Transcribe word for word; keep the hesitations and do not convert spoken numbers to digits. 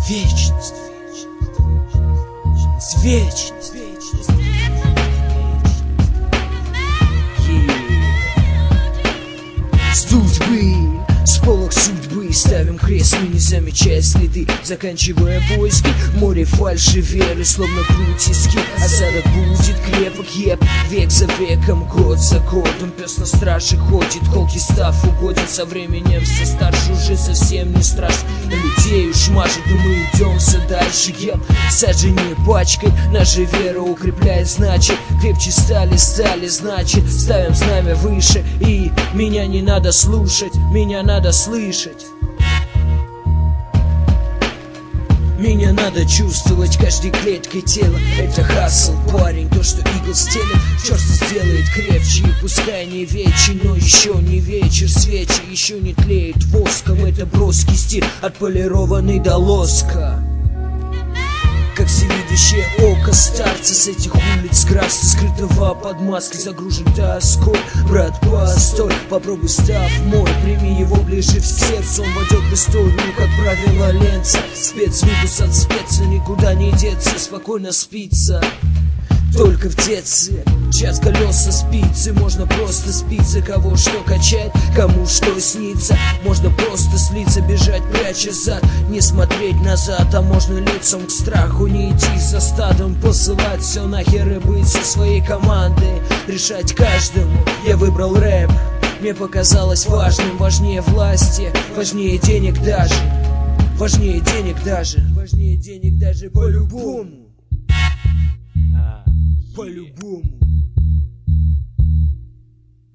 Вечность, вечность, вечность. Судьбы, сполох судьбы, ставим крест, мы не замечая следы, заканчивая поиски. Море фальши веры, словно прутиски. Осадок будет крепок, еп, век за веком, год за годом. Пес на страже ходит, колкий став угоден. Со временем все старше, уже совсем не страшно. Людей уж мажет, но мы идем все дальше, еп. Сожжение пачкой, наша вера укрепляет, значит. Крепче стали, стали, значит. Ставим знамя выше, и меня не надо слушать, меня надо слышать. Меня надо чувствовать каждой клеткой тела. Это хасл, парень, то, что игл стелет, черт сделает крепче. И пускай не вечер, но еще не вечер. Свечи еще не тлеет воском. Это броский стиль, отполированный до лоска. Как всевидящее око старца с этих улиц, краса скрытого под маской, загружен тоской. Брат, постой, попробуй став мой, прими его ближе в сердце. Он войдет в историю, как правило, ленца. Спецвыпуск от спеца, никуда не деться, спокойно спится. Только в детстве час колеса спицы. Можно просто спиться, кого что качает, кому что снится. Можно просто слиться, бежать, пряча зад, не смотреть назад. А можно лицом к страху не идти за стадом, посылать все нахер и быть со своей командой. Решать каждому, я выбрал рэп. Мне показалось важным, важнее власти, важнее денег даже. Важнее денег даже, важнее денег даже по-любому. По-любому.